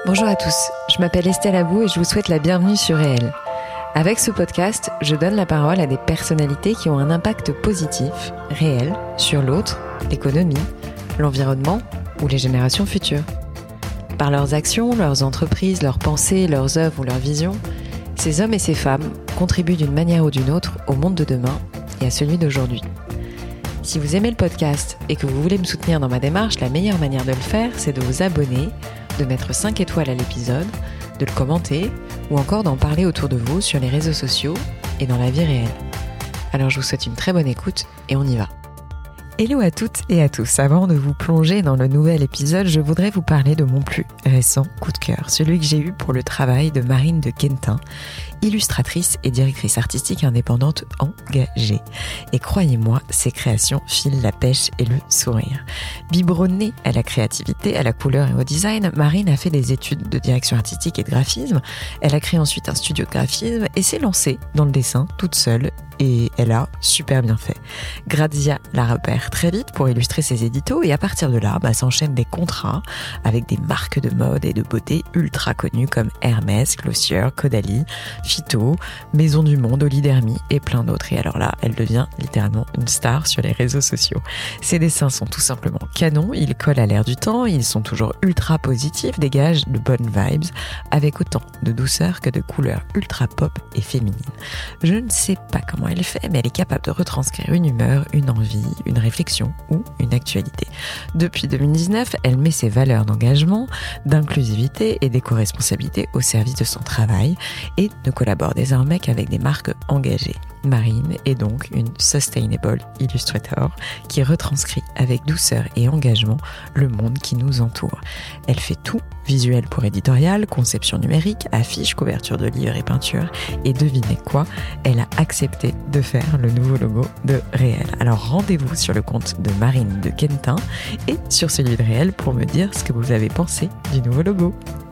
Bonjour à tous, je m'appelle Estelle Abou et je vous souhaite la bienvenue sur Réel. Avec ce podcast, je donne la parole à des personnalités qui ont un impact positif, réel, sur l'autre, l'économie, l'environnement ou les générations futures. Par leurs actions, leurs entreprises, leurs pensées, leurs œuvres ou leurs visions, ces hommes et ces femmes contribuent d'une manière ou d'une autre au monde de demain et à celui d'aujourd'hui. Si vous aimez le podcast et que vous voulez me soutenir dans ma démarche, la meilleure manière de le faire, c'est de vous abonner, de mettre 5 étoiles à l'épisode, de le commenter ou encore d'en parler autour de vous sur les réseaux sociaux et dans la vie réelle. Alors je vous souhaite une très bonne écoute et on y va. Hello à toutes et à tous. Avant de vous plonger dans le nouvel épisode, je voudrais vous parler de mon plus récent coup de cœur, celui que j'ai eu pour le travail de Marine de Quentin, illustratrice et directrice artistique indépendante engagée. Et croyez-moi, ses créations filent la pêche et le sourire. Biberonnée à la créativité, à la couleur et au design, Marine a fait des études de direction artistique et de graphisme. Elle a créé ensuite un studio de graphisme et s'est lancée dans le dessin toute seule. Et elle a super bien fait. Grazia la repère très vite pour illustrer ses éditos et à partir de là, s'enchaînent des contrats avec des marques de mode et de beauté ultra connues comme Hermès, Glossier, Caudalie, Phyto, Maison du Monde, Olidermy et plein d'autres. Et alors là, elle devient littéralement une star sur les réseaux sociaux. Ses dessins sont tout simplement canons, ils collent à l'air du temps, ils sont toujours ultra positifs, dégagent de bonnes vibes avec autant de douceur que de couleurs ultra pop et féminines. Je ne sais pas comment elle fait, mais elle est capable de retranscrire une humeur, une envie, une réflexion ou une actualité. Depuis 2019, elle met ses valeurs d'engagement, d'inclusivité et d'éco-responsabilité au service de son travail et ne collabore désormais qu'avec des marques engagées. Marine est donc une Sustainable Illustrator qui retranscrit avec douceur et engagement le monde qui nous entoure. Elle fait tout, visuel pour éditorial, conception numérique, affiches, couverture de livres et peintures. Et devinez quoi, elle a accepté de faire le nouveau logo de Réel. Alors rendez-vous sur le compte de Marine de Quentin et sur celui de Réel pour me dire ce que vous avez pensé du nouveau logo.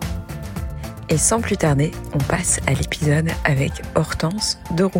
Et sans plus tarder, on passe à l'épisode avec Hortense Deroux.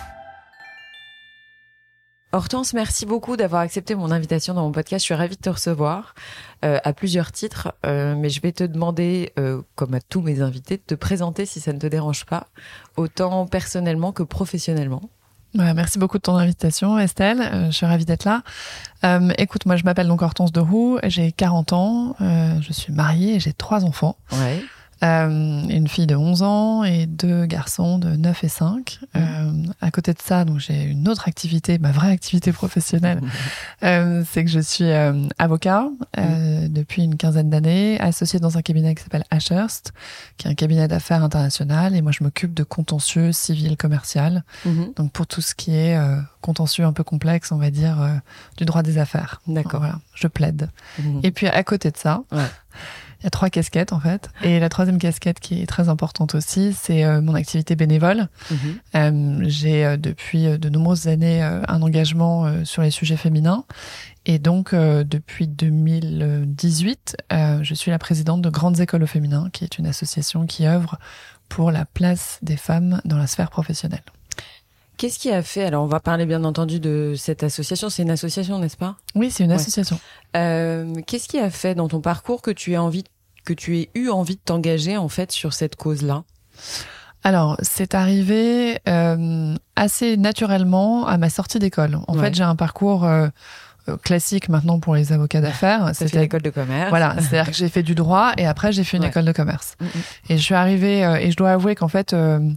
Hortense, merci beaucoup d'avoir accepté mon invitation dans mon podcast. Je suis ravie de te recevoir à plusieurs titres, mais je vais te demander, comme à tous mes invités, de te présenter si ça ne te dérange pas, autant personnellement que professionnellement. Ouais, merci beaucoup de ton invitation, Estelle. Je suis ravie d'être là. Écoute, moi, je m'appelle donc Hortense Deroux, j'ai 40 ans, je suis mariée et j'ai 3 enfants. Ouais. Une fille de 11 ans et 2 garçons de 9 et 5. À côté de ça, donc j'ai une autre activité, ma vraie activité professionnelle, c'est que je suis avocat depuis une quinzaine d'années, associée dans un cabinet qui s'appelle Ashurst, qui est un cabinet d'affaires international, et moi je m'occupe de contentieux civil commercial, donc pour tout ce qui est contentieux un peu complexe, on va dire, du droit des affaires. D'accord. Voilà, je plaide. Et puis à côté de ça, il y a 3 casquettes en fait. Et la 3e casquette qui est très importante aussi, c'est mon activité bénévole. J'ai depuis de nombreuses années un engagement sur les sujets féminins. Et donc depuis 2018, je suis la présidente de Grandes Écoles au féminin, qui est une association qui œuvre pour la place des femmes dans la sphère professionnelle. Qu'est-ce qui a fait, alors on va parler bien entendu de cette association, c'est une association, n'est-ce pas ? Oui, c'est une association. Qu'est-ce qui a fait dans ton parcours que tu aies eu envie de t'engager en fait sur cette cause-là ? Alors, c'est arrivé assez naturellement à ma sortie d'école. En fait, j'ai un parcours classique maintenant pour les avocats d'affaires. C'était l'école de commerce. Voilà, c'est-à-dire que j'ai fait du droit et après j'ai fait une école de commerce. Et je suis arrivée, et je dois avouer qu'en fait...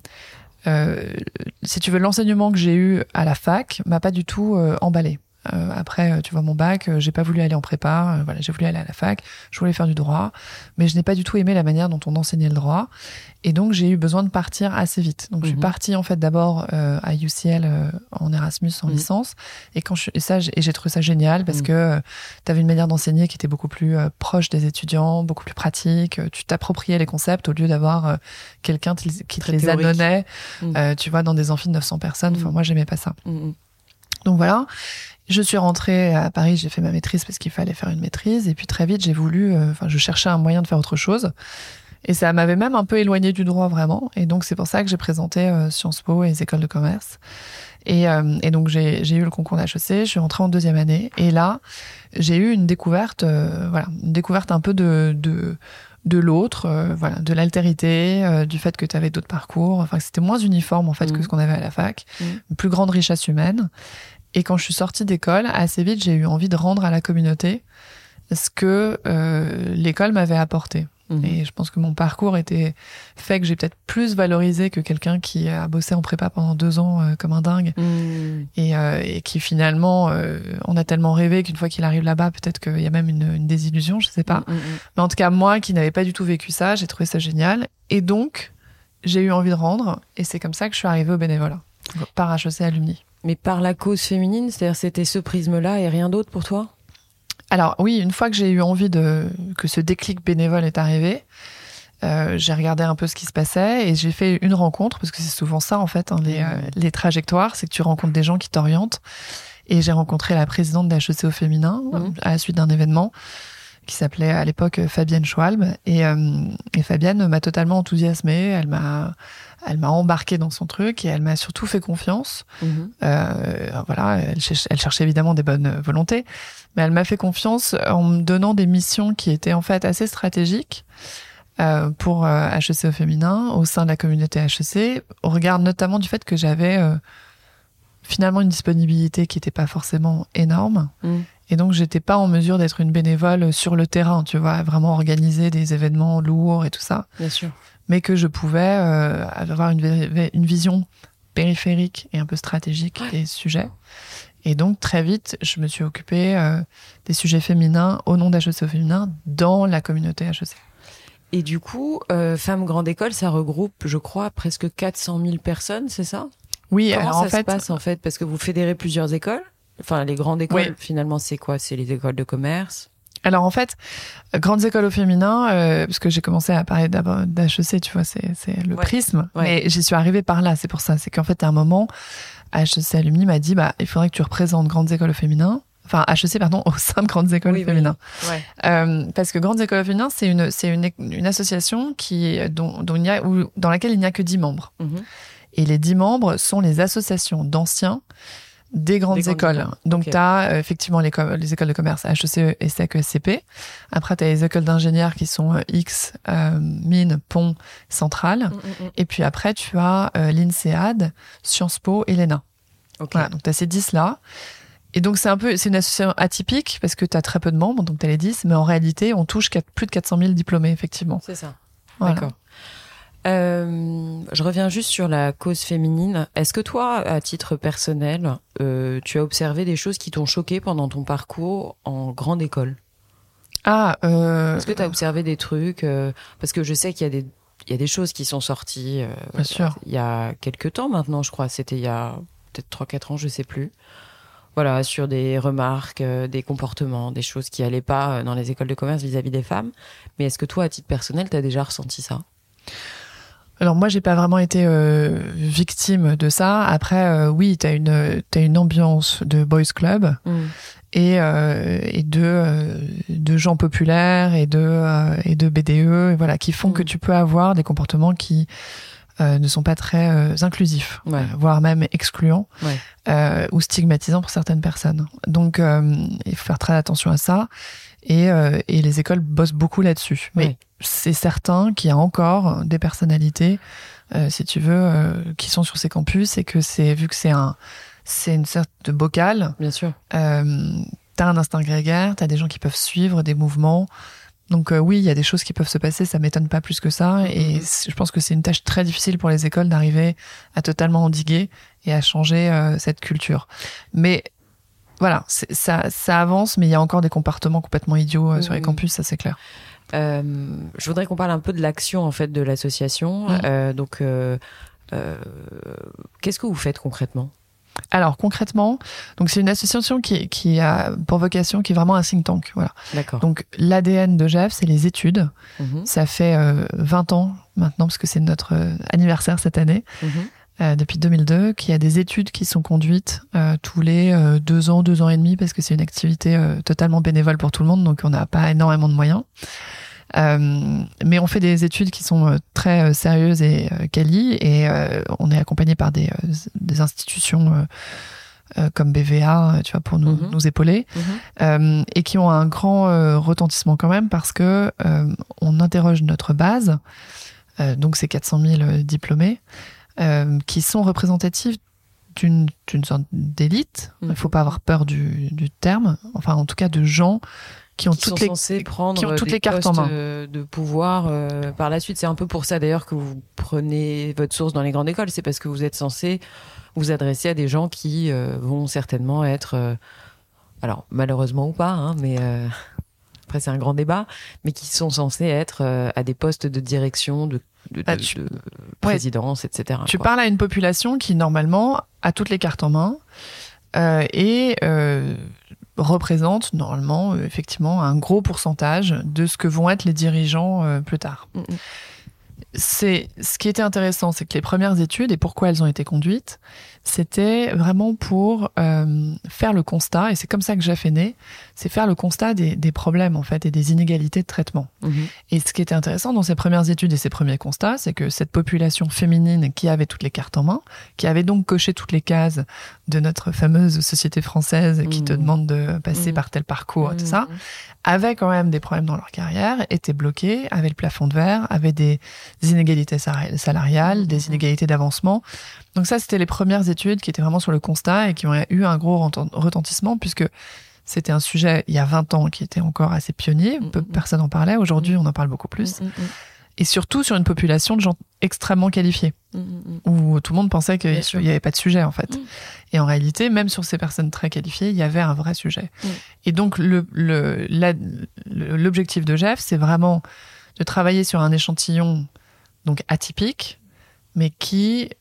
si tu veux, l'enseignement que j'ai eu à la fac m'a pas du tout emballé. Après, tu vois, mon bac, j'ai pas voulu aller en prépa. Voilà, j'ai voulu aller à la fac. Je voulais faire du droit, mais je n'ai pas du tout aimé la manière dont on enseignait le droit. Et donc, j'ai eu besoin de partir assez vite. Donc, je suis partie en fait d'abord à UCL en Erasmus en licence. Et j'ai trouvé ça génial parce que tu avais une manière d'enseigner qui était beaucoup plus proche des étudiants, beaucoup plus pratique. Tu t'appropriais les concepts au lieu d'avoir quelqu'un qui te les annonnait. Tu vois, dans des amphis de 900 personnes. Enfin, moi, j'aimais pas ça. Donc voilà. Je suis rentrée à Paris, j'ai fait ma maîtrise parce qu'il fallait faire une maîtrise. Et puis très vite, j'ai voulu... je cherchais un moyen de faire autre chose. Et ça m'avait même un peu éloignée du droit, vraiment. Et donc, c'est pour ça que j'ai présenté Sciences Po et les écoles de commerce. Et donc, j'ai eu le concours d'HEC. Je suis rentrée en 2e année. Et là, j'ai eu une découverte, une découverte un peu de de l'autre, voilà, de l'altérité, du fait que tu avais d'autres parcours. Enfin, c'était moins uniforme en fait que ce qu'on avait à la fac, une plus grande richesse humaine. Et quand je suis sortie d'école, assez vite, j'ai eu envie de rendre à la communauté ce que l'école m'avait apporté. Et je pense que mon parcours était fait que j'ai peut-être plus valorisé que quelqu'un qui a bossé en prépa pendant 2 ans comme un dingue et qui finalement on a tellement rêvé qu'une fois qu'il arrive là-bas, peut-être qu'il y a même une désillusion, je sais pas. Mais en tout cas, moi qui n'avais pas du tout vécu ça, j'ai trouvé ça génial. Et donc, j'ai eu envie de rendre. Et c'est comme ça que je suis arrivée au bénévolat, par HEC Alumni. Mais par la cause féminine, c'est-à-dire c'était ce prisme-là et rien d'autre pour toi ? Alors oui, une fois que j'ai eu envie que ce déclic bénévole est arrivé, j'ai regardé un peu ce qui se passait et j'ai fait une rencontre, parce que c'est souvent ça en fait, hein, les trajectoires, c'est que tu rencontres des gens qui t'orientent. Et j'ai rencontré la présidente d'HEC au féminin à la suite d'un événement qui s'appelait à l'époque Fabienne Schwalb. Et Fabienne m'a totalement enthousiasmée, elle m'a embarquée dans son truc et elle m'a surtout fait confiance. Voilà, elle cherchait évidemment des bonnes volontés, mais elle m'a fait confiance en me donnant des missions qui étaient en fait assez stratégiques pour HEC au féminin, au sein de la communauté HEC, au regard notamment du fait que j'avais finalement une disponibilité qui n'était pas forcément énorme. Et donc, j'étais pas en mesure d'être une bénévole sur le terrain, tu vois, vraiment organiser des événements lourds et tout ça. Bien sûr. Mais que je pouvais avoir une vision périphérique et un peu stratégique des sujets. Et donc, très vite, je me suis occupée des sujets féminins au nom d'HEC au féminin dans la communauté HEC. Et du coup, Femmes Grande École, ça regroupe, je crois, presque 400 000 personnes, c'est ça ? Oui, comment alors ça se passe en fait ? Parce que vous fédérez plusieurs écoles. Enfin, les grandes écoles, finalement, c'est quoi ? C'est les écoles de commerce ? Alors en fait, grandes écoles au féminin, parce que j'ai commencé à parler d'HEC, tu vois, c'est le prisme. Mais j'y suis arrivée par là, c'est pour ça. C'est qu'en fait, à un moment, HEC Alumni m'a dit, il faudrait que tu représentes grandes écoles au féminin. Enfin, HEC, pardon, au sein de grandes écoles au féminin. Parce que grandes écoles au féminin, c'est une association dans laquelle il n'y a que 10 membres. Et les 10 membres sont les associations d'anciens des grandes écoles. Donc, tu as effectivement les écoles de commerce HEC, ESSEC, ESCP. Après, tu as les écoles d'ingénieurs qui sont X, Mines, Pont, Centrale. Et puis après, tu as l'INSEAD, Sciences Po et l'ENA. Voilà, donc, tu as ces 10-là. Et donc, c'est une association atypique parce que tu as très peu de membres, donc tu as les 10, mais en réalité, on touche plus de 400 000 diplômés, effectivement. C'est ça. Voilà. D'accord. Je reviens juste sur la cause féminine. Est-ce que toi, à titre personnel, tu as observé des choses qui t'ont choqué pendant ton parcours en grande école ? Est-ce que tu as observé des trucs parce que je sais qu'il y a des choses qui sont sorties Bien sûr. Il y a quelques temps maintenant, je crois. C'était il y a peut-être 3-4 ans, je sais plus. Voilà, sur des remarques, des comportements, des choses qui allaient pas dans les écoles de commerce vis-à-vis des femmes. Mais est-ce que toi, à titre personnel, tu as déjà ressenti ça ? Alors moi, j'ai pas vraiment été victime de ça. Après, oui, t'as une ambiance de boys club et de gens populaires et de BDE, et voilà, qui font que tu peux avoir des comportements qui ne sont pas très inclusifs, voire même excluants ou stigmatisants pour certaines personnes. Donc, il faut faire très attention à ça. Et les écoles bossent beaucoup là-dessus. Mais c'est certain qu'il y a encore des personnalités, si tu veux, qui sont sur ces campus et que vu que c'est une sorte de bocal. Bien sûr. T'as un instinct grégaire, t'as des gens qui peuvent suivre des mouvements. Donc oui, il y a des choses qui peuvent se passer, ça m'étonne pas plus que ça. Et je pense que c'est une tâche très difficile pour les écoles d'arriver à totalement endiguer et à changer cette culture. Mais voilà, ça avance, mais il y a encore des comportements complètement idiots sur les campus, ça c'est clair. Je voudrais qu'on parle un peu de l'action en fait de l'association. Qu'est-ce que vous faites concrètement ? Alors concrètement, donc c'est une association qui a pour vocation, qui est vraiment un think tank. Voilà. D'accord. Donc l'ADN de GEF, c'est les études. Ça fait 20 ans maintenant, parce que c'est notre anniversaire cette année. Depuis 2002, qu'il y a des études qui sont conduites tous les 2 ans, 2 ans et demi, parce que c'est une activité totalement bénévole pour tout le monde, donc on n'a pas énormément de moyens. Mais on fait des études qui sont très sérieuses et quali, et on est accompagné par des institutions comme BVA, tu vois, pour nous épauler, et qui ont un grand retentissement quand même parce que on interroge notre base, donc ces 400 000 diplômés, qui sont représentatifs d'une sorte d'élite. Il ne faut pas avoir peur du terme, enfin en tout cas de gens qui ont toutes les cartes en main de pouvoir par la suite. C'est un peu pour ça d'ailleurs que vous prenez votre source dans les grandes écoles, c'est parce que vous êtes censé vous adresser à des gens qui vont certainement être alors malheureusement ou pas, hein, mais après c'est un grand débat, mais qui sont censés être à des postes de direction, de présidence, etc. Tu parles à une population qui normalement a toutes les cartes en main et représente normalement effectivement un gros pourcentage de ce que vont être les dirigeants plus tard. Ce qui était intéressant, c'est que les premières études, et pourquoi elles ont été conduites, c'était vraiment pour faire le constat, et c'est comme ça que Jeff est né, c'est faire le constat des problèmes en fait et des inégalités de traitement. Et ce qui était intéressant dans ces premières études et ces premiers constats, c'est que cette population féminine qui avait toutes les cartes en main, qui avait donc coché toutes les cases de notre fameuse société française qui te demande de passer par tel parcours, tout ça, avait quand même des problèmes dans leur carrière, étaient bloqués, avaient le plafond de verre, avaient des inégalités salariales, des inégalités d'avancement. Donc ça, c'était les premières études qui étaient vraiment sur le constat et qui ont eu un gros retentissement puisque c'était un sujet, il y a 20 ans, qui était encore assez pionnier. Personne n'en parlait. Aujourd'hui, on en parle beaucoup plus. Et surtout sur une population de gens extrêmement qualifiés, où tout le monde pensait qu'il n'y avait pas de sujet, en fait. Et en réalité, même sur ces personnes très qualifiées, il y avait un vrai sujet. Et donc, l'objectif de Jeff, c'est vraiment de travailler sur un échantillon donc atypique, mais qui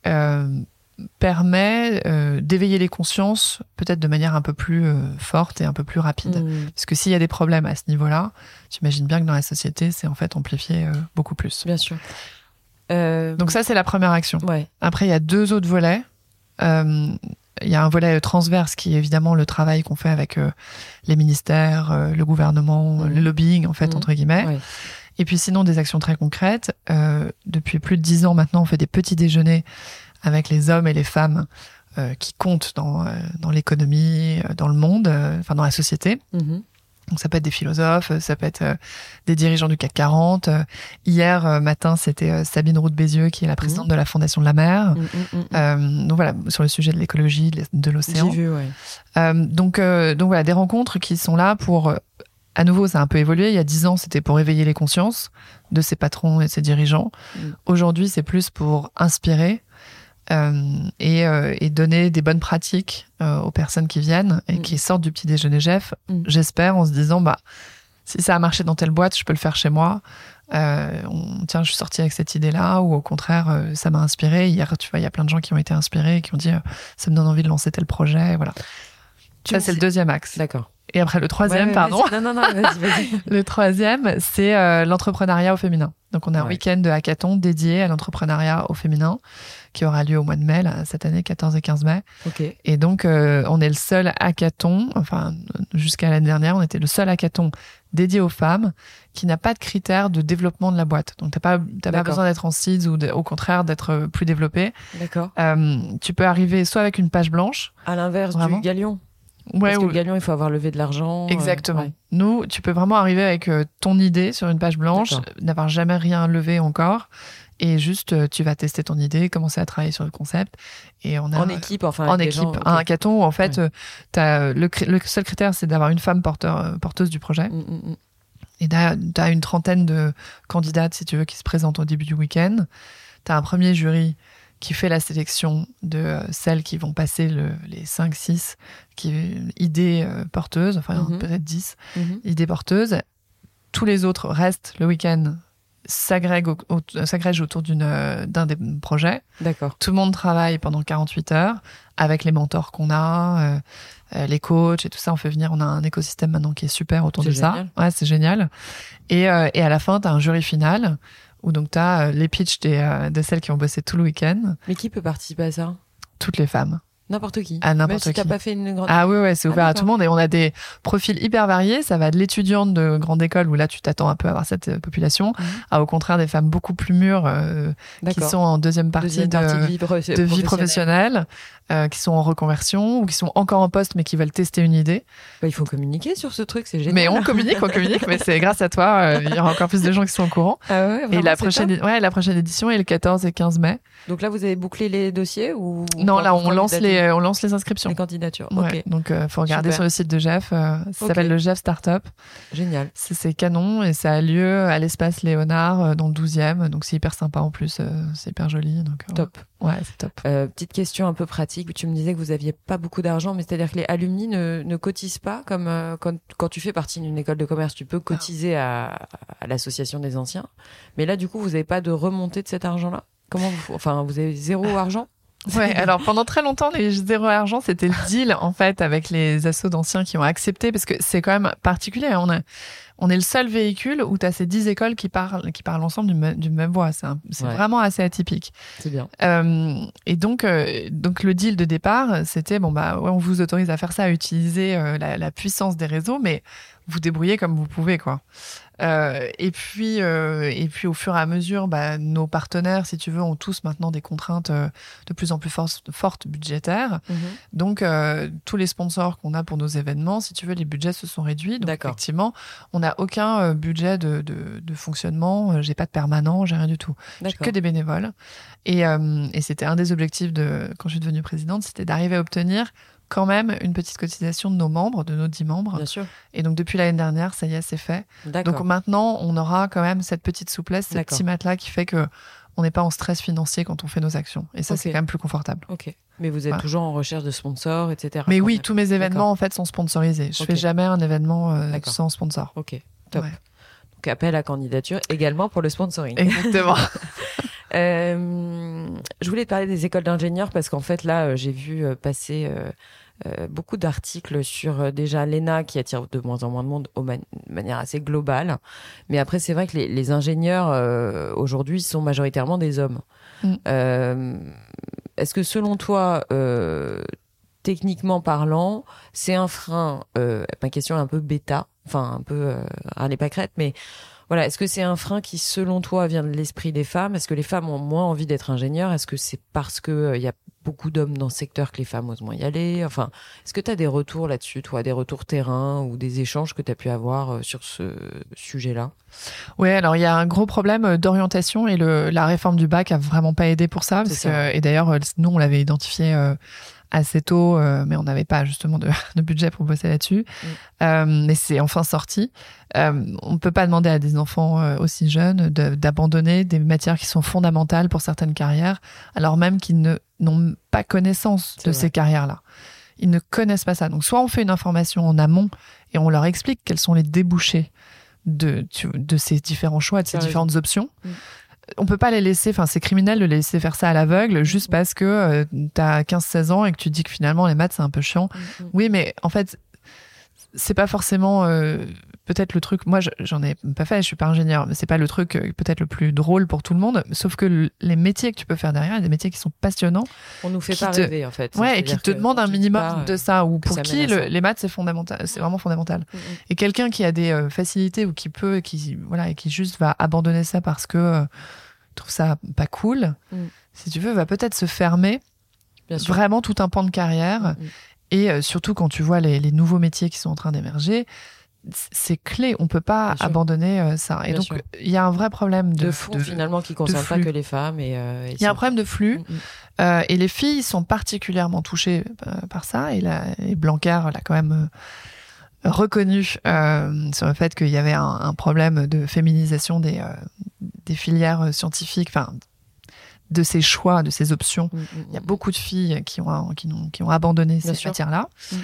permet d'éveiller les consciences peut-être de manière un peu plus forte et un peu plus rapide. Parce que s'il y a des problèmes à ce niveau-là, j'imagine bien que dans la société, c'est en fait amplifié beaucoup plus. Bien sûr. Donc ça, c'est la première action. Ouais. Après, il y a 2 autres volets. Il y a un volet transverse qui est évidemment le travail qu'on fait avec les ministères, le gouvernement, le lobbying, en fait, entre guillemets. Ouais. Et puis sinon, des actions très concrètes. Depuis plus de 10 ans maintenant, on fait des petits déjeuners avec les hommes et les femmes qui comptent dans l'économie, dans le monde, enfin dans la société. Donc ça peut être des philosophes, ça peut être des dirigeants du CAC 40. Hier matin, c'était Sabine Roux-Bézieux, qui est la présidente de la Fondation de la Mer. Donc voilà, sur le sujet de l'écologie, de l'océan. J'ai vu, ouais. Donc voilà, des rencontres qui sont là pour... À nouveau, ça a un peu évolué. Il y a 10 ans, c'était pour éveiller les consciences de ces patrons et de ces dirigeants. Aujourd'hui, c'est plus pour inspirer et donner des bonnes pratiques aux personnes qui viennent et qui sortent du petit déjeuner Jeff, j'espère, en se disant, si ça a marché dans telle boîte, je peux le faire chez moi. Tiens, je suis sortie avec cette idée-là, ou au contraire, ça m'a inspiré. Hier, tu vois, il y a plein de gens qui ont été inspirés et qui ont dit, ça me donne envie de lancer tel projet. Voilà. Ça, c'est le deuxième axe. D'accord. Et après, le troisième, pardon. Non, vas-y. Le troisième, c'est l'entrepreneuriat au féminin. Donc, on a un week-end de hackathon dédié à l'entrepreneuriat au féminin qui aura lieu au mois de mai, là, cette année, 14 et 15 mai. Okay. Et donc, on est le seul hackathon, enfin, jusqu'à l'année dernière, on était le seul hackathon dédié aux femmes qui n'a pas de critères de développement de la boîte. Donc, t'as pas besoin d'être en seeds ou au contraire d'être plus développé. D'accord. Tu peux arriver soit avec une page blanche. À l'inverse du Galion. Ouais, parce que le Galion, il faut avoir levé de l'argent. Exactement. Nous, tu peux vraiment arriver avec ton idée sur une page blanche, n'avoir jamais rien levé encore, et juste tu vas tester ton idée, commencer à travailler sur le concept. Et on a, en équipe, enfin. En équipe, un hackathon où en fait, t'as le seul critère, c'est d'avoir une femme porteuse du projet. Et t'as une trentaine de candidates, si tu veux, qui se présentent au début du week-end. T'as un premier jury qui fait la sélection de celles qui vont passer les 5-6 idées porteuses, enfin peut-être 10 idées porteuses. Tous les autres restent le week-end, s'agrègent autour d'un des projets. D'accord. Tout le monde travaille pendant 48 heures avec les mentors qu'on a, les coachs et tout ça. On a un écosystème maintenant qui est super autour de ça. Ouais, c'est génial. Et à la fin, tu as un jury final où donc tu as les pitchs de celles qui ont bossé tout le week-end. Mais qui peut participer à ça ? Toutes les femmes. N'importe qui. À n'importe Même si qui. t'as pas fait une grande... Ah oui, c'est ouvert à tout le monde et on a des profils hyper variés. Ça va de l'étudiante de grande école où là tu t'attends un peu à avoir cette population, à au contraire des femmes beaucoup plus mûres qui sont en deuxième partie de vie professionnelle. qui sont en reconversion ou qui sont encore en poste mais qui veulent tester une idée. Il faut communiquer sur ce truc, c'est génial. Mais on communique, mais c'est grâce à toi, il y aura encore plus de gens qui sont au courant. Ah ouais, vraiment, et la prochaine édition est le 14 et 15 mai. Donc là, vous avez bouclé les dossiers ou Non, là, on lance les inscriptions. Les candidatures. Ouais, ok. Donc, faut regarder Super. sur le site de Jeff. Ça s'appelle le Jeff Startup. Génial. C'est canon et ça a lieu à l'espace Léonard dans le 12e. Donc, c'est hyper sympa en plus. C'est hyper joli. Donc, Top. Ouais, c'est top. Petite question un peu pratique. Tu me disais que vous aviez pas beaucoup d'argent, mais c'est-à-dire que les alumni ne cotisent pas comme quand tu fais partie d'une école de commerce, tu peux cotiser à l'association des anciens. Mais là, du coup, vous n'avez pas de remontée de cet argent-là. Comment vous avez zéro argent? Ouais, alors pendant très longtemps, les zéro argent, c'était le deal en fait avec les assos d'anciens qui ont accepté parce que c'est quand même particulier. On est le seul véhicule où tu as ces 10 écoles qui parlent ensemble d'une même voix. C'est vraiment assez atypique. C'est bien. Et donc le deal de départ, c'était on vous autorise à faire ça, à utiliser la puissance des réseaux, mais vous débrouillez comme vous pouvez, quoi. Et puis au fur et à mesure, nos partenaires, si tu veux, ont tous maintenant des contraintes de plus en plus fortes budgétaires. Donc tous les sponsors qu'on a pour nos événements, si tu veux, les budgets se sont réduits. Donc effectivement, on n'a aucun budget de fonctionnement. J'ai pas de permanent, j'ai rien du tout. J'ai que des bénévoles. Et c'était un des objectifs quand je suis devenue présidente, c'était d'arriver à obtenir quand même une petite cotisation de nos membres, de nos 10 membres. Bien sûr. Et donc, depuis l'année dernière, ça y est, c'est fait. D'accord. Donc maintenant, on aura quand même cette petite souplesse, ce petit matelas qui fait que on n'est pas en stress financier quand on fait nos actions. Et ça, c'est quand même plus confortable. Ok. Mais vous êtes toujours en recherche de sponsors, etc. Mais oui, tous mes événements, en fait, sont sponsorisés. Je fais jamais un événement sans sponsor. Ok, top. Ouais. Donc, appel à candidature également pour le sponsoring. Exactement. Je voulais te parler des écoles d'ingénieurs parce qu'en fait, là, j'ai vu passer beaucoup d'articles sur déjà l'ENA qui attire de moins en moins de monde de manière assez globale. Mais après, c'est vrai que les ingénieurs aujourd'hui sont majoritairement des hommes. Est-ce que selon toi, techniquement parlant, c'est un frein, ma question est un peu bêta, enfin un peu râler pas crête, mais voilà, est-ce que c'est un frein qui, selon toi, vient de l'esprit des femmes? Est-ce que les femmes ont moins envie d'être ingénieurs? Est-ce que c'est parce que y a beaucoup d'hommes dans ce secteur que les femmes osent moins y aller? Enfin, est-ce que tu as des retours là-dessus, toi, des retours terrain ou des échanges que tu as pu avoir sur ce sujet-là? Oui, alors il y a un gros problème d'orientation et la réforme du bac a vraiment pas aidé pour ça. Et d'ailleurs, nous, on l'avait identifié assez tôt, mais on n'avait pas justement de budget pour bosser là-dessus. Mais c'est enfin sorti. On ne peut pas demander à des enfants aussi jeunes d'abandonner des matières qui sont fondamentales pour certaines carrières, alors même qu'ils n'ont pas connaissance de ces carrières-là. Ils ne connaissent pas ça. Donc soit on fait une information en amont et on leur explique quels sont les débouchés de ces différents choix, de ces différentes options. On peut pas les laisser, enfin c'est criminel de les laisser faire ça à l'aveugle juste parce que t'as 15-16 ans et que tu dis que finalement les maths c'est un peu chiant. Oui, mais en fait c'est pas forcément peut-être le truc, moi j'en ai pas fait, je suis pas ingénieur, mais c'est pas le truc peut-être le plus drôle pour tout le monde, sauf que les métiers que tu peux faire derrière, il y a des métiers qui sont passionnants. On nous fait pas rêver en fait. Ouais, et qui te demandent un minimum de ça, ou pour qui les maths c'est fondamental, c'est vraiment fondamental. Et quelqu'un qui a des facilités ou qui peut, et qui juste va abandonner ça parce que trouve ça pas cool, si tu veux, va peut-être se fermer vraiment tout un pan de carrière. Et surtout quand tu vois les nouveaux métiers qui sont en train d'émerger, c'est clé, on peut pas abandonner ça. Et donc il y a un vrai problème de fond finalement qui concerne pas que les femmes. Il y a un problème de flux. Et les filles sont particulièrement touchées par ça. Et Blanquer l'a quand même reconnu sur le fait qu'il y avait un problème de féminisation des filières scientifiques, enfin de ces choix, de ces options. Il y a beaucoup de filles qui ont abandonné ces matières-là.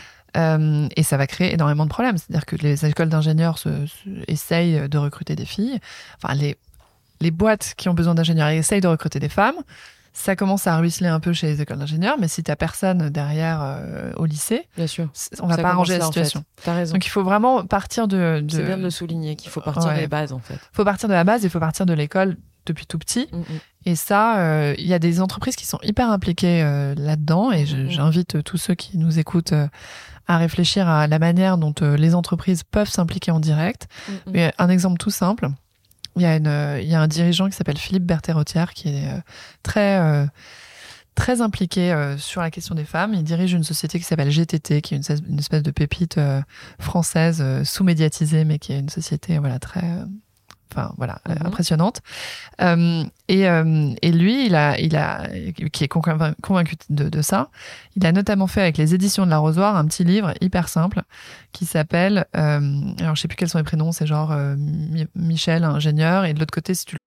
Et ça va créer énormément de problèmes. C'est-à-dire que les écoles d'ingénieurs essayent de recruter des filles. Enfin, les boîtes qui ont besoin d'ingénieurs essayent de recruter des femmes. Ça commence à ruisseler un peu chez les écoles d'ingénieurs, mais si t'as personne derrière au lycée, bien sûr, on va pas arranger la situation. En fait. T'as raison. Donc il faut vraiment partir de... C'est bien de le souligner, qu'il faut partir des bases en fait. Il faut partir de la base, il faut partir de l'école depuis tout petit. Et ça, il y a des entreprises qui sont hyper impliquées là-dedans, et j'invite tous ceux qui nous écoutent à réfléchir à la manière dont les entreprises peuvent s'impliquer en direct. Mais un exemple tout simple, il y a un dirigeant qui s'appelle Philippe Berthet-Rotière qui est très très impliqué sur la question des femmes. Il dirige une société qui s'appelle GTT, qui est une espèce de pépite française sous-médiatisée, mais qui est une société très impressionnante. Et lui, qui est convaincu de ça, il a notamment fait avec les éditions de l'Arrosoir un petit livre hyper simple qui s'appelle, alors je sais plus quels sont les prénoms, c'est genre Michel, ingénieur, et de l'autre côté, si tu...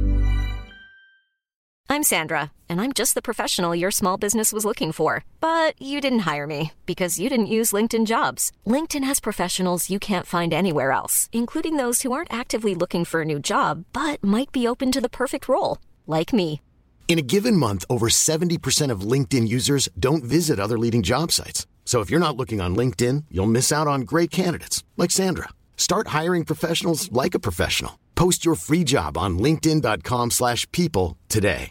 I'm Sandra, and I'm just the professional your small business was looking for. But you didn't hire me because you didn't use LinkedIn Jobs. LinkedIn has professionals you can't find anywhere else, including those who aren't actively looking for a new job, but might be open to the perfect role, like me. In a given month, over 70% of LinkedIn users don't visit other leading job sites. So if you're not looking on LinkedIn, you'll miss out on great candidates, like Sandra. Start hiring professionals like a professional. Post your free job on linkedin.com/people today.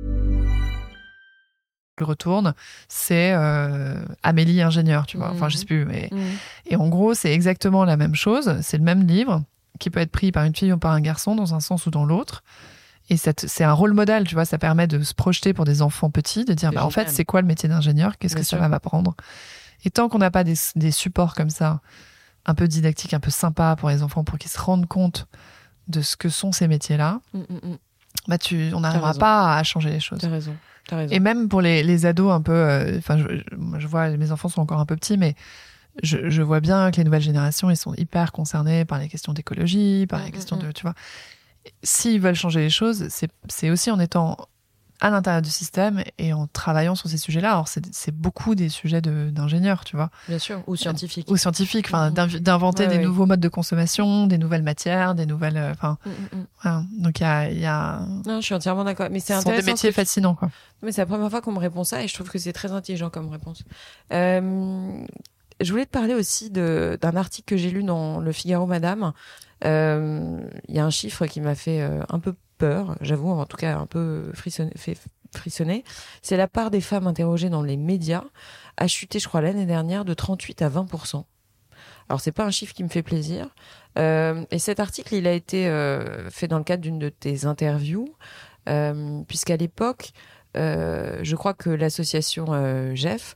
Je retourne, c'est Amélie ingénieur, tu vois. Enfin, je sais plus. Mais... Et en gros, c'est exactement la même chose. C'est le même livre qui peut être pris par une fille ou par un garçon dans un sens ou dans l'autre. Et c'est un rôle modèle, tu vois. Ça permet de se projeter pour des enfants petits, de dire, en fait, c'est quoi le métier d'ingénieur ? Qu'est-ce que ça va m'apprendre ? Et tant qu'on n'a pas des supports comme ça, un peu didactiques, un peu sympas pour les enfants, pour qu'ils se rendent compte de ce que sont ces métiers-là, on n'arrivera pas à changer les choses. T'as raison. Et même pour les ados un peu... je vois, mes enfants sont encore un peu petits, mais je vois bien que les nouvelles générations, ils sont hyper concernés par les questions d'écologie, par les questions de... Tu vois, s'ils veulent changer les choses, c'est aussi en étant à l'intérieur du système et en travaillant sur ces sujets-là. Alors, c'est beaucoup des sujets d'ingénieurs, tu vois. Bien sûr, ou scientifiques. Ou scientifiques, d'inventer des nouveaux modes de consommation, des nouvelles matières, des nouvelles... Voilà. Donc, il y a... Non, je suis entièrement d'accord. Mais c'est intéressant. Ce sont des métiers fascinants, quoi. Mais c'est la première fois qu'on me répond ça et je trouve que c'est très intelligent comme réponse. Je voulais te parler aussi d'un article que j'ai lu dans Le Figaro Madame. Il y a un chiffre qui m'a fait un peu peur, j'avoue, en tout cas un peu frissonner. C'est la part des femmes interrogées dans les médias a chuté, je crois, l'année dernière de 38 à 20%. Alors, c'est pas un chiffre qui me fait plaisir. Et cet article, il a été fait dans le cadre d'une de tes interviews, puisqu'à l'époque, je crois que l'association Jeff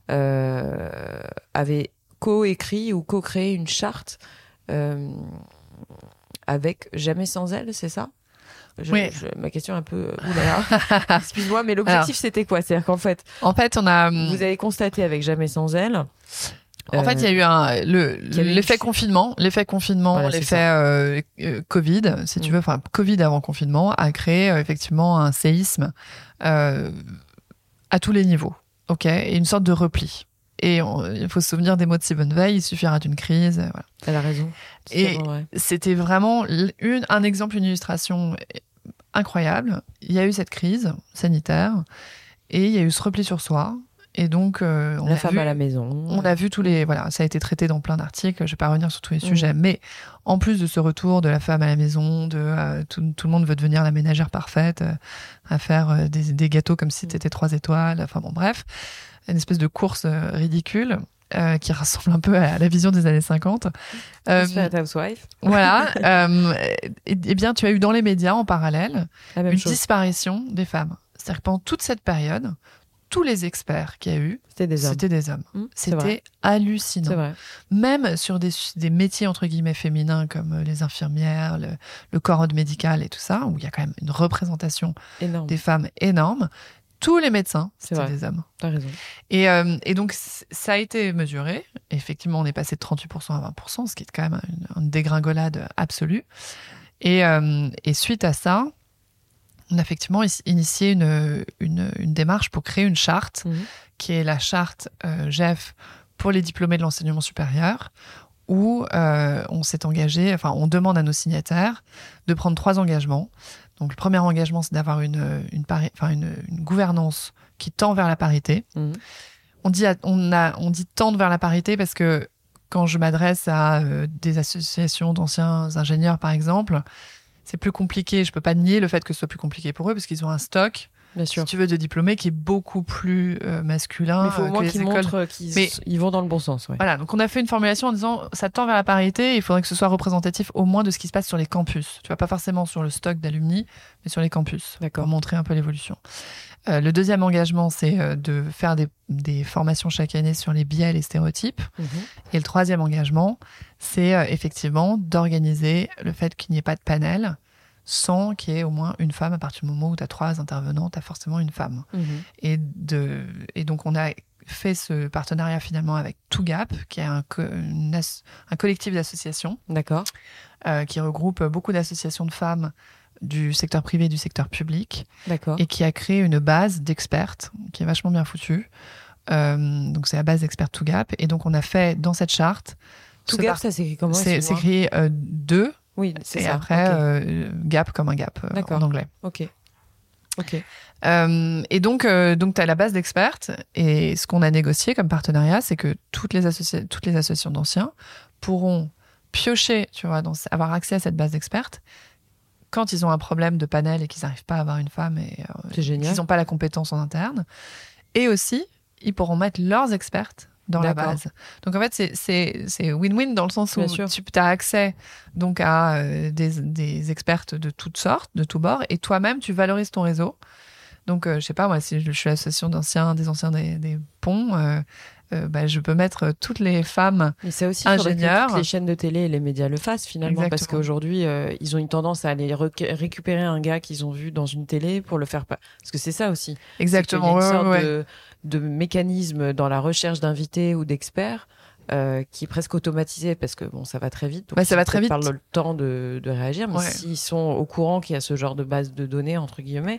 avait co-écrit ou co-créé une charte avec Jamais sans elle, c'est ça ? Oui. Ma question est un peu... Oulala, excuse-moi, mais l'objectif, c'était quoi ? C'est-à-dire qu'en fait, on a... vous avez constaté avec Jamais sans elle... En fait, il y a eu l'effet confinement, voilà, l'effet Covid, si tu veux, enfin Covid avant confinement, a créé effectivement un séisme à tous les niveaux, ok, et une sorte de repli. Et il faut se souvenir des mots de Simone Veil, il suffira d'une crise. Voilà. Elle a raison. Et c'était vraiment un exemple, une illustration incroyable. Il y a eu cette crise sanitaire et il y a eu ce repli sur soi. Et donc, la femme à la maison. On a vu ça a été traité dans plein d'articles. Je vais pas revenir sur tous les sujets, mais en plus de ce retour de la femme à la maison, tout le monde veut devenir la ménagère parfaite, à faire des gâteaux comme si t'étais 3 étoiles. Enfin bon, bref, une espèce de course ridicule qui ressemble un peu à la vision des années 50. Housewife. Voilà. Et bien, tu as eu dans les médias en parallèle une disparition des femmes. C'est-à-dire que pendant toute cette période, tous les experts qu'il y a eu, c'était des hommes. C'était hallucinant. C'est vrai. Même sur des métiers entre guillemets féminins comme les infirmières, le corps médical et tout ça, où il y a quand même une représentation des femmes énorme, tous les médecins, c'était des hommes. T'as raison. Et donc, ça a été mesuré. Effectivement, on est passé de 38% à 20%, ce qui est quand même une dégringolade absolue. Et suite à ça, on a effectivement initié une démarche pour créer une charte, qui est la charte Jeff pour les diplômés de l'enseignement supérieur, où on s'est engagé, on demande à nos signataires de prendre 3 engagements. Donc, le premier engagement, c'est d'avoir une gouvernance qui tend vers la parité. On dit tendre vers la parité parce que quand je m'adresse à des associations d'anciens ingénieurs, par exemple, c'est plus compliqué. Je peux pas nier le fait que ce soit plus compliqué pour eux parce qu'ils ont un stock bien sûr. Si tu veux, de diplômés qui est beaucoup plus masculin. Mais il faut au moins qu'ils écoles... montrent qu'ils vont dans le bon sens. Ouais. Voilà, donc on a fait une formulation en disant ça tend vers la parité, il faudrait que ce soit représentatif au moins de ce qui se passe sur les campus. Tu vois, pas forcément sur le stock d'alumni, mais sur les campus, pour montrer un peu l'évolution. Le deuxième engagement, c'est de faire des formations chaque année sur les biais et les stéréotypes. Et le troisième engagement, c'est effectivement d'organiser le fait qu'il n'y ait pas de panel sans qu'il y ait au moins une femme. À partir du moment où tu as 3 intervenants, tu as forcément une femme. Et donc, on a fait ce partenariat finalement avec 2Gap, qui est un collectif d'associations. D'accord. Qui regroupe beaucoup d'associations de femmes du secteur privé et du secteur public. D'accord. Et qui a créé une base d'expertes qui est vachement bien foutue. Donc, c'est la base d'experts 2Gap. Et donc, on a fait dans cette charte... 2Gap, ça s'écrit comment? C'est écrit 2. Oui, c'est et ça. Après, gap comme un gap en anglais. Ok. Et donc tu as la base d'expertes. Et ce qu'on a négocié comme partenariat, c'est que toutes les associations d'anciens pourront piocher, tu vois, avoir accès à cette base d'expertes quand ils ont un problème de panel et qu'ils n'arrivent pas à avoir une femme et qu'ils n'ont pas la compétence en interne. Et aussi, ils pourront mettre leurs expertes dans la base. Donc en fait, c'est win-win dans le sens où tu as accès donc à des expertes de toutes sortes, de tous bords, et toi-même, tu valorises ton réseau. Donc, je sais pas, moi, si je suis l'association des anciens des ponts, je peux mettre toutes les femmes mais ça aussi, ingénieurs. Que les chaînes de télé et les médias le fassent finalement. Exactement. Parce qu'aujourd'hui, ils ont une tendance à aller récupérer un gars qu'ils ont vu dans une télé pour le faire pas. Parce que c'est ça aussi. Exactement. Il y a une sorte de mécanisme dans la recherche d'invités ou d'experts qui est presque automatisé parce que bon, ça va très vite. Donc ça va très vite. Ils parlent le temps de réagir, mais s'ils sont au courant qu'il y a ce genre de base de données entre guillemets,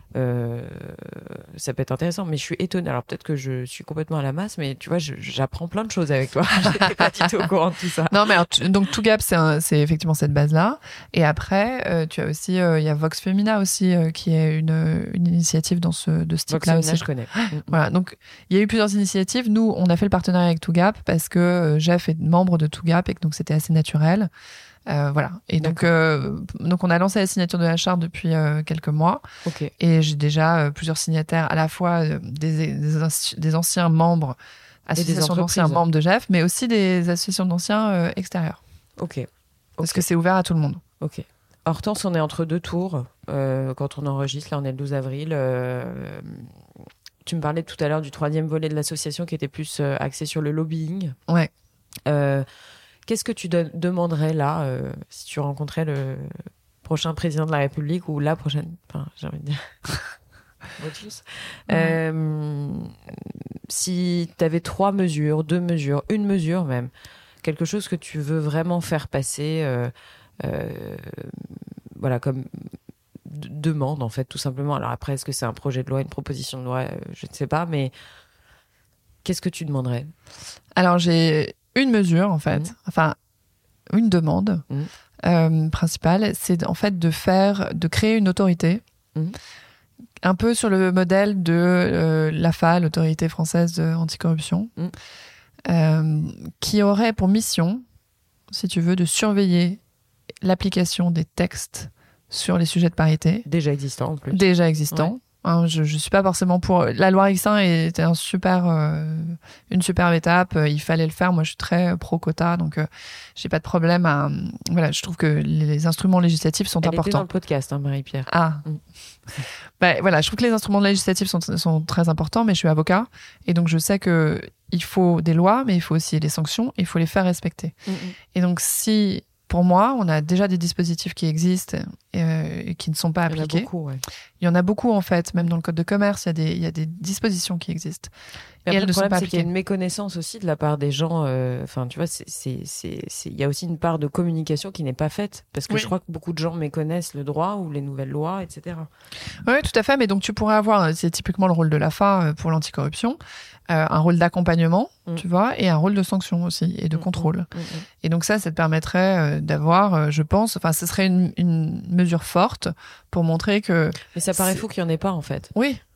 ça peut être intéressant. Mais je suis étonnée. Alors peut-être que je suis complètement à la masse, mais tu vois, j'apprends plein de choses avec toi. J'étais pas du tout au courant de tout ça. Non, mais donc 2Gap, c'est effectivement cette base-là. Et après, tu as aussi, il y a Vox Femina aussi, qui est une initiative de ce type-là Vox aussi. Femina, je connais. Voilà. Donc il y a eu plusieurs initiatives. Nous, on a fait le partenariat avec 2Gap parce que Jeff est membre de 2Gap et que donc c'était assez naturel. Voilà. Et donc on a lancé la signature de la charte depuis quelques mois. Okay. Et j'ai déjà plusieurs signataires, à la fois des anciens membres, associations d'anciens membres de Jeff, mais aussi des associations d'anciens extérieurs. Ok. Parce que c'est ouvert à tout le monde. Ok. Hortense, on est entre 2 tours quand on enregistre. Là, on est le 12 avril. Tu me parlais tout à l'heure du 3e volet de l'association qui était plus axé sur le lobbying. Ouais. Qu'est-ce que tu demanderais là si tu rencontrais le prochain président de la République ou la prochaine, enfin, j'ai envie de dire, si tu avais 3 mesures, 2 mesures, 1 mesure même, quelque chose que tu veux vraiment faire passer, voilà, comme demande en fait, tout simplement. Alors après, est-ce que c'est un projet de loi, une proposition de loi, je ne sais pas, mais qu'est-ce que tu demanderais? Alors j'ai une mesure en fait, enfin une demande principale, c'est en fait de créer une autorité, un peu sur le modèle de l'AFA, l'autorité française anticorruption, qui aurait pour mission, si tu veux, de surveiller l'application des textes sur les sujets de parité. Déjà existants en plus. Déjà existants. Ouais. Je suis pas forcément pour... La loi X1 était une superbe étape. Il fallait le faire. Moi, je suis très pro-quota, donc j'ai pas de problème à... Voilà, je trouve que les instruments législatifs sont importants. Elle était dans le podcast, hein, Marie-Pierre. Ah. Voilà, je trouve que les instruments législatifs sont très importants, mais je suis avocat. Et donc, je sais que il faut des lois, mais il faut aussi des sanctions. Et il faut les faire respecter. Et donc, si... Pour moi, on a déjà des dispositifs qui existent et qui ne sont pas appliqués. Il y en a beaucoup, ouais. Il y en a beaucoup, en fait. Même dans le Code de commerce, il y a des dispositions qui existent. Et elles ne sont pas appliquées. Qu'il y a une méconnaissance aussi de la part des gens. Enfin, tu vois, il y a aussi une part de communication qui n'est pas faite. Parce que je crois que beaucoup de gens méconnaissent le droit ou les nouvelles lois, etc. Oui, tout à fait. Mais donc, tu pourrais avoir, c'est typiquement le rôle de l'AFA pour l'anticorruption, un rôle d'accompagnement, tu vois, et un rôle de sanction aussi, et de contrôle. Et donc ça te permettrait d'avoir, je pense, enfin, ce serait une mesure forte pour montrer que... Mais ça paraît fou qu'il n'y en ait pas, en fait. Oui.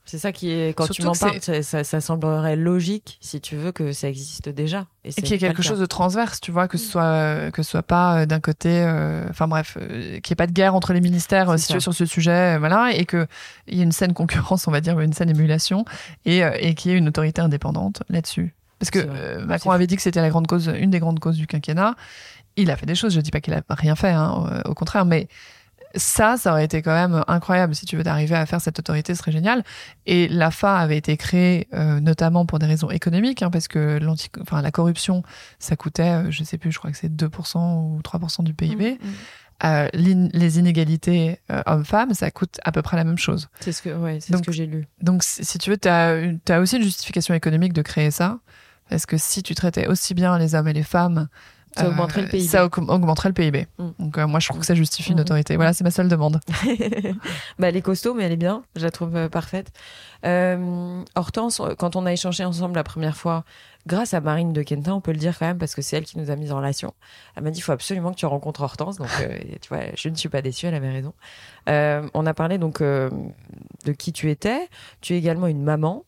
C'est ça qui est, quand Surtout tu m'en parles, ça semblerait logique, si tu veux, que ça existe déjà. Et qu'il y ait quelque chose de transverse, tu vois, que ce soit pas d'un côté, qu'il n'y ait pas de guerre entre les ministères si tu veux, sur ce sujet, voilà, et qu'il y ait une saine concurrence, on va dire, une saine émulation, et qu'il y ait une autorité indépendante là-dessus. Parce que Macron avait dit que c'était une des grandes causes du quinquennat. Il a fait des choses, je dis pas qu'il a rien fait, hein, au contraire, mais ça aurait été quand même incroyable. Si tu veux d'arriver à faire cette autorité, ce serait génial. Et l'AFA avait été créée notamment pour des raisons économiques, hein, parce que la corruption, ça coûtait, je sais plus, je crois que c'est 2% ou 3% du PIB. Les inégalités hommes-femmes, ça coûte à peu près la même chose. C'est ce que j'ai lu. Donc, si tu veux, t'as aussi une justification économique de créer ça, parce que si tu traitais aussi bien les hommes et les femmes, ça augmenterait le PIB. Ça augmenterait le PIB. Donc moi, je trouve que ça justifie une autorité. Voilà, c'est ma seule demande. Elle est costaud, mais elle est bien. Je la trouve parfaite. Hortense, quand on a échangé ensemble la première fois, grâce à Marine de Quentin, on peut le dire quand même, parce que c'est elle qui nous a mis en relation. Elle m'a dit, il faut absolument que tu rencontres Hortense. Donc, tu vois, je ne suis pas déçue, elle avait raison. On a parlé donc de qui tu étais. Tu es également une maman.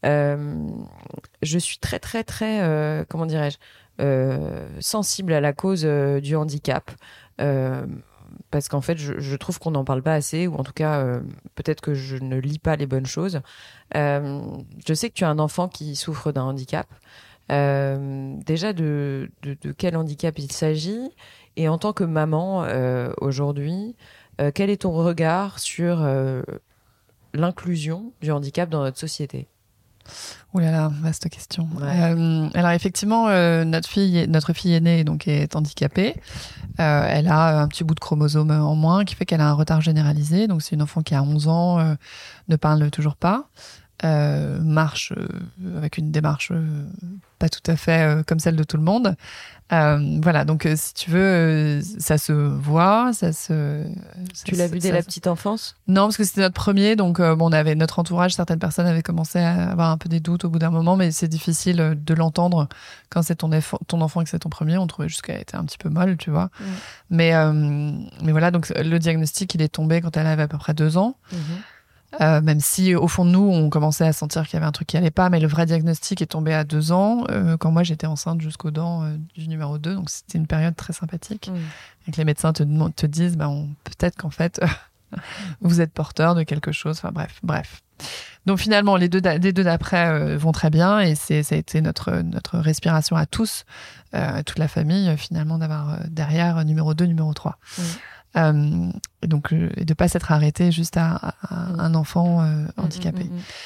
Je suis très, très, très, comment dirais-je, sensible à la cause du handicap, parce qu'en fait je trouve qu'on n'en parle pas assez, ou en tout cas peut-être que je ne lis pas les bonnes choses. Je sais que tu as un enfant qui souffre d'un handicap. Déjà de quel handicap il s'agit, et en tant que maman aujourd'hui, quel est ton regard sur l'inclusion du handicap dans notre société? Ouh là là, vaste question. Ouais. Alors effectivement, notre fille aînée donc est handicapée. Elle a un petit bout de chromosome en moins qui fait qu'elle a un retard généralisé. Donc c'est une enfant qui a 11 ans, ne parle toujours pas, marche avec une démarche pas tout à fait comme celle de tout le monde. Voilà, donc si tu veux, ça se voit, Tu l'as vu dès la petite enfance? Non, parce que c'était notre premier, donc on avait notre entourage, certaines personnes avaient commencé à avoir un peu des doutes au bout d'un moment, mais c'est difficile de l'entendre quand c'est ton enfant et que c'est ton premier. On trouvait juste qu'elle était un petit peu molle, tu vois. Mais voilà, donc le diagnostic, il est tombé quand elle avait à peu près 2 ans. Même si au fond de nous on commençait à sentir qu'il y avait un truc qui allait pas, mais le vrai diagnostic est tombé à 2 ans, quand moi j'étais enceinte jusqu'aux dents du numéro 2, donc c'était une période très sympathique, et que les médecins te disent peut-être qu'en fait vous êtes porteur de quelque chose, enfin bref. Donc finalement les deux d'après vont très bien, et ça a été notre respiration à tous, toute la famille finalement, d'avoir derrière numéro 2, numéro 3. Et donc de pas s'être arrêté juste à un enfant handicapé.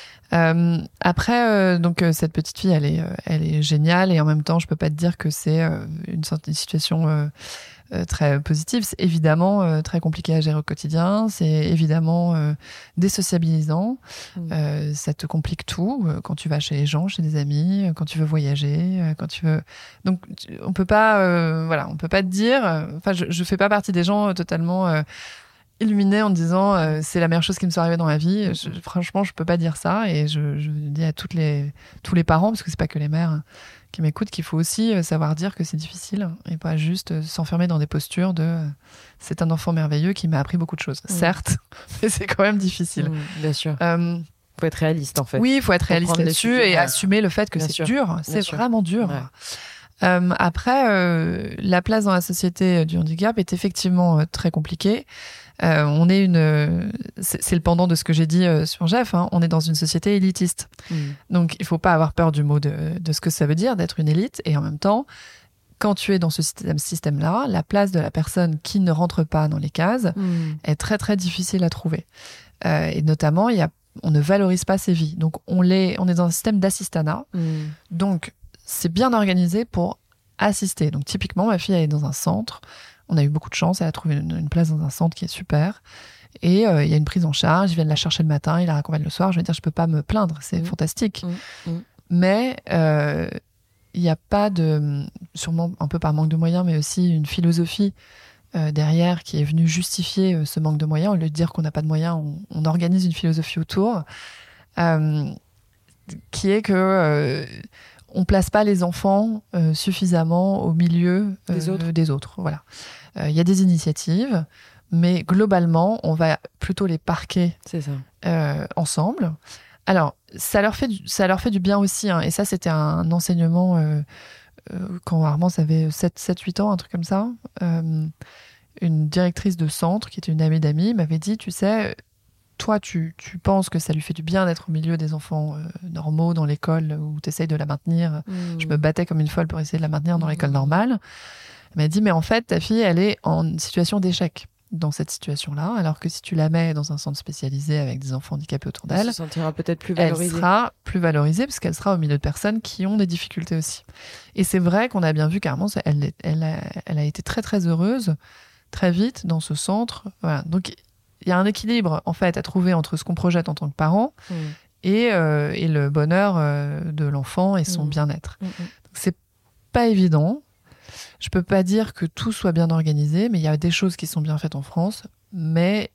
Après donc cette petite fille elle est géniale, et en même temps je peux pas te dire que c'est une situation très positive. C'est évidemment très compliqué à gérer au quotidien, c'est évidemment désociabilisant, ça te complique tout quand tu vas chez les gens, chez des amis, quand tu veux voyager, quand tu veux. Donc on peut pas on peut pas te dire, enfin je fais pas partie des gens totalement illuminés en disant c'est la meilleure chose qui me soit arrivée dans ma vie. Franchement je peux pas dire ça, et je dis à tous les parents, parce que c'est pas que les mères qui m'écoutent, qu'il faut aussi savoir dire que c'est difficile, et pas juste s'enfermer dans des postures de c'est un enfant merveilleux qui m'a appris beaucoup de choses. Certes, mais c'est quand même difficile. Bien sûr. Faut être réaliste en fait. Oui, il faut être réaliste là-dessus et assumer le fait que Bien c'est sûr. dur. C'est sûr. vraiment dur. Ouais. Après, la place dans la société du handicap est effectivement très compliquée. On est c'est le pendant de ce que j'ai dit sur Jeff, hein. On est dans une société élitiste. Donc il faut pas avoir peur du mot de ce que ça veut dire d'être une élite, et en même temps, quand tu es dans ce système-là, la place de la personne qui ne rentre pas dans les cases est très très difficile à trouver. Et notamment, on ne valorise pas ses vies. Donc on est dans un système d'assistanat. Donc c'est bien organisé pour assister. Donc typiquement, ma fille elle est dans un centre. On a eu beaucoup de chance, elle a trouvé une place dans un centre qui est super. Et il y a une prise en charge, ils viennent la chercher le matin, ils la raccompagnent le soir. Je veux dire, je peux pas me plaindre, c'est fantastique. Mais il n'y a pas sûrement un peu par manque de moyens, mais aussi une philosophie derrière qui est venue justifier ce manque de moyens. Au lieu de dire qu'on n'a pas de moyens, on organise une philosophie autour qui est que on place pas les enfants suffisamment au milieu des autres. Voilà. Il y a des initiatives, mais globalement, on va plutôt les parquer ensemble. Alors, ça leur fait du bien aussi. Hein. Et ça, c'était un enseignement quand Armand avait 7-8 ans, un truc comme ça. Une directrice de centre, qui était une amie d'amis, m'avait dit, tu sais, toi, tu penses que ça lui fait du bien d'être au milieu des enfants normaux dans l'école où tu essayes de la maintenir. Je me battais comme une folle pour essayer de la maintenir dans l'école normale. Elle m'a dit, mais en fait, ta fille, elle est en situation d'échec dans cette situation-là, alors que si tu la mets dans un centre spécialisé avec des enfants handicapés autour d'elle, elle se sentira peut-être plus valorisée. Elle sera plus valorisée parce qu'elle sera au milieu de personnes qui ont des difficultés aussi. Et c'est vrai qu'on a bien vu qu'Armand, elle a été très très heureuse très vite dans ce centre. Voilà. Donc il y a un équilibre en fait à trouver entre ce qu'on projette en tant que parent et le bonheur de l'enfant et son bien-être. Donc, c'est pas évident. Je peux pas dire que tout soit bien organisé, mais il y a des choses qui sont bien faites en France. Mais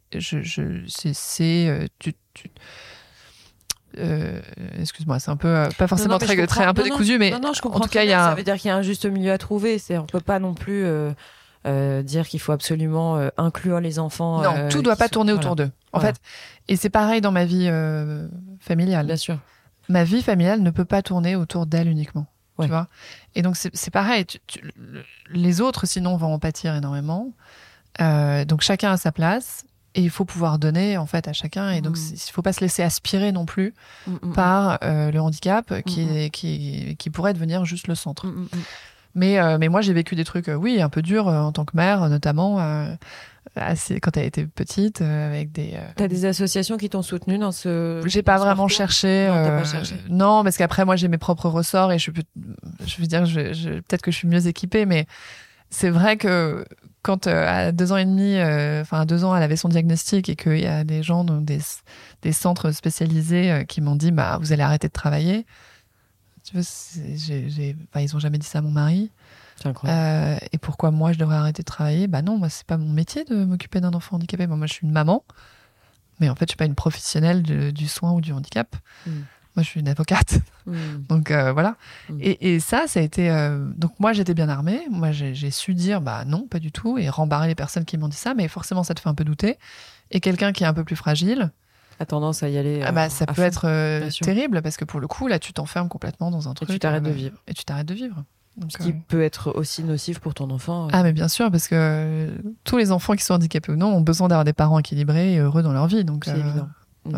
excuse-moi, c'est un peu pas forcément un peu décousu, mais je comprends. En tout cas, il y a. Ça veut dire qu'il y a un juste milieu à trouver. On peut pas non plus dire qu'il faut absolument inclure les enfants. Non, tout doit pas tourner autour d'eux. En fait, et c'est pareil dans ma vie familiale. Bien sûr. Ma vie familiale ne peut pas tourner autour d'elle uniquement. Ouais. Tu vois. Et donc c'est pareil. Les autres, sinon, vont en pâtir énormément. Donc chacun a sa place et il faut pouvoir donner en fait à chacun. Et donc il faut pas se laisser aspirer non plus par le handicap qui pourrait devenir juste le centre. Mais moi j'ai vécu des trucs un peu durs en tant que mère, notamment quand elle était petite avec des. T'as des associations qui t'ont soutenue dans ce. J'ai pas vraiment cherché. Non, t'as pas cherché. Non, parce qu'après moi j'ai mes propres ressorts et je veux dire peut-être que je suis mieux équipée, mais c'est vrai que quand à 2 ans et demi, à 2 ans, elle avait son diagnostic et qu'il y a des gens dans des centres spécialisés qui m'ont dit vous allez arrêter de travailler. Tu vois, ils ont jamais dit ça à mon mari. C'est incroyable. Et pourquoi moi je devrais arrêter de travailler ? Non, moi c'est pas mon métier de m'occuper d'un enfant handicapé. Moi je suis une maman, mais en fait je suis pas une professionnelle du soin ou du handicap. Moi je suis une avocate. Donc voilà. Et ça a été. Donc moi j'étais bien armée. Moi j'ai su dire non, pas du tout, et rembarrer les personnes qui m'ont dit ça. Mais forcément ça te fait un peu douter. Et quelqu'un qui est un peu plus fragile a tendance à y aller. Ça peut être terrible parce que pour le coup là tu t'enfermes complètement dans un truc. Et tu t'arrêtes de vivre. Et tu t'arrêtes de vivre. Donc, ce qui peut être aussi nocif pour ton enfant. Ah mais bien sûr, parce que tous les enfants qui sont handicapés ou non ont besoin d'avoir des parents équilibrés et heureux dans leur vie. Donc c'est évident.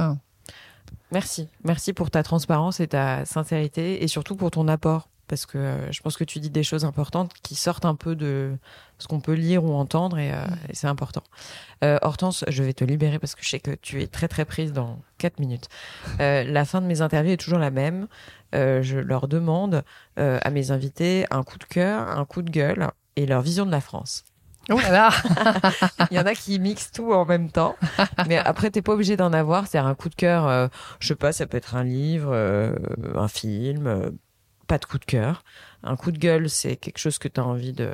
Merci pour ta transparence et ta sincérité et surtout pour ton apport. Parce que je pense que tu dis des choses importantes qui sortent un peu de ce qu'on peut lire ou entendre et c'est important. Hortense, je vais te libérer parce que je sais que tu es très très prise dans 4 minutes. La fin de mes interviews est toujours la même. Je leur demande à mes invités un coup de cœur, un coup de gueule et leur vision de la France. Oh là là. Il y en a qui mixent tout en même temps, mais après t'es pas obligé d'en avoir. C'est un coup de cœur, je sais pas, ça peut être un livre, un film. Pas de coup de cœur. Un coup de gueule, c'est quelque chose que tu as envie de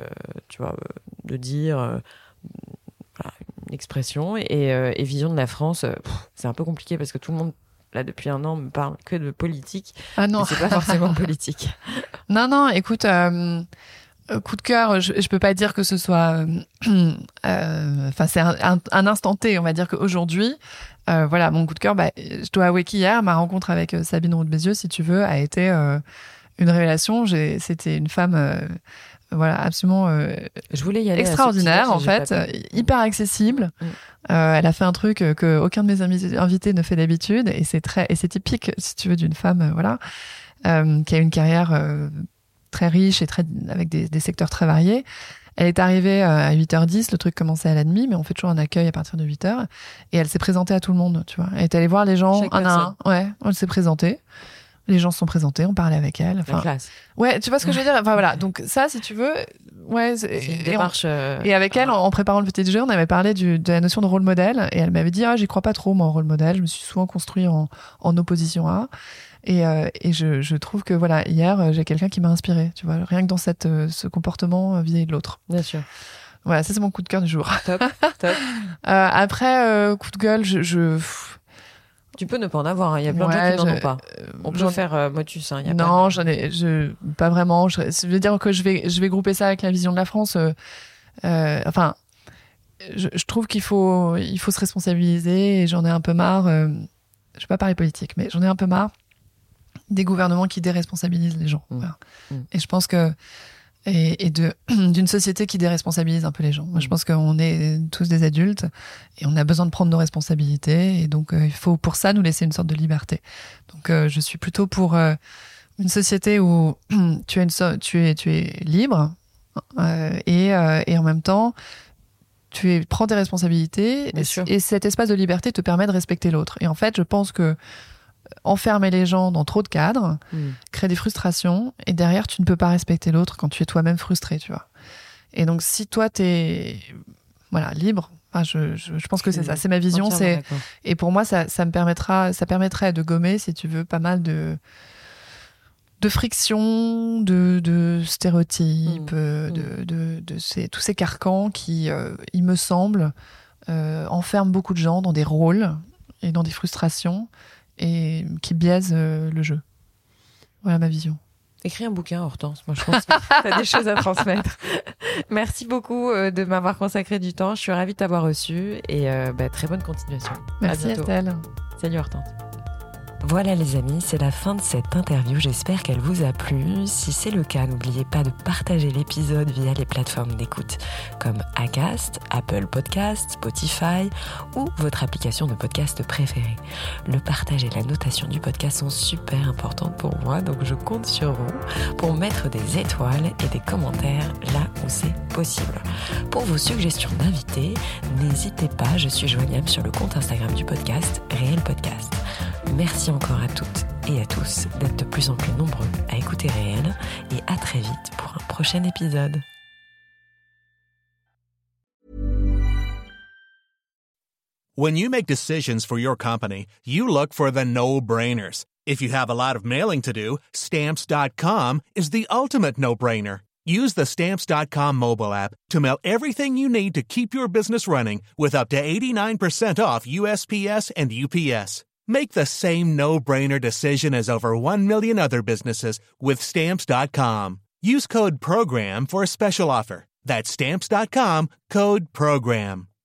dire, une expression. Et vision de la France, c'est un peu compliqué parce que tout le monde, là, depuis 1 an, me parle que de politique. Ah non. Mais c'est pas forcément politique. Non, écoute, coup de cœur, je peux pas dire que ce soit... c'est un instant T, on va dire qu'aujourd'hui, mon coup de cœur, je dois avouer qu'hier, ma rencontre avec Sabine Roux-de-Bézieux, si tu veux, a été... une révélation. C'était une femme absolument je voulais y aller extraordinaire en fait, hyper accessible. Elle a fait un truc que aucun de mes invités ne fait d'habitude et c'est typique si tu veux d'une femme qui a une carrière très riche et avec des secteurs très variés. Elle est arrivée à 8h10, le truc commençait à la demi, mais on fait toujours un accueil à partir de 8h et elle s'est présentée à tout le monde, tu vois. Elle est allée voir les gens un à un. Ouais, elle s'est présentée. Les gens se sont présentés, on parlait avec elle. La classe. Ouais, tu vois ce que je veux dire ? Voilà. Donc ça, si tu veux, c'est une démarche. Et avec elle, en préparant le petit déjeuner, on avait parlé de la notion de rôle modèle, et elle m'avait dit j'y crois pas trop moi en rôle modèle. Je me suis souvent construit en opposition à. Et je trouve que hier, j'ai quelqu'un qui m'a inspirée. Tu vois, rien que dans ce comportement vis-à-vis de l'autre. Bien sûr. Voilà, ça c'est mon coup de cœur du jour. Top. Après, coup de gueule, Tu peux ne pas en avoir, il y a plein de gens qui n'en ont pas. On peut faire motus. Non, pas vraiment. Je veux dire que je vais grouper ça avec la vision de la France. Je trouve qu'il faut se responsabiliser et j'en ai un peu marre. je vais pas parler politique, mais j'en ai un peu marre des gouvernements qui déresponsabilisent les gens. Voilà. Et je pense que d'une société qui déresponsabilise un peu les gens. Moi, je pense qu'on est tous des adultes et on a besoin de prendre nos responsabilités, et donc il faut pour ça nous laisser une sorte de liberté. Donc je suis plutôt pour une société où tu es libre et en même temps prends tes responsabilités, et cet espace de liberté te permet de respecter l'autre. Et en fait, je pense que enfermer les gens dans trop de cadres crée des frustrations, et derrière tu ne peux pas respecter l'autre quand tu es toi-même frustré, tu vois. Et donc si toi t'es libre, je pense que c'est ça, c'est ma vision, et pour moi ça permettrait de gommer, si tu veux, pas mal de friction, de stéréotypes, tous ces carcans qui, il me semble, enferment beaucoup de gens dans des rôles et dans des frustrations, et qui biaisent le jeu. Voilà ma vision. Écris un bouquin, Hortense. Moi, je pense que tu as des choses à transmettre. Merci beaucoup de m'avoir consacré du temps. Je suis ravie de t'avoir reçu, et très bonne continuation. Merci Estelle. Salut Hortense. Voilà les amis, c'est la fin de cette interview, j'espère qu'elle vous a plu. Si c'est le cas, n'oubliez pas de partager l'épisode via les plateformes d'écoute comme Acast, Apple Podcasts, Spotify ou votre application de podcast préférée. Le partage et la notation du podcast sont super importantes pour moi, donc je compte sur vous pour mettre des étoiles et des commentaires là où c'est possible. Pour vos suggestions d'invités, n'hésitez pas, je suis joignable sur le compte Instagram du podcast, Réel Podcast. Merci encore à toutes et à tous d'être de plus en plus nombreux à écouter Réel, et à très vite pour un prochain épisode. When you make decisions for your company, you look for the no-brainers. If you have a lot of mailing to do, Stamps.com is the ultimate no-brainer. Use the Stamps.com mobile app to mail everything you need to keep your business running with up to 89% off USPS and UPS. Make the same no-brainer decision as over 1 million other businesses with Stamps.com. Use code PROGRAM for a special offer. That's Stamps.com, code PROGRAM.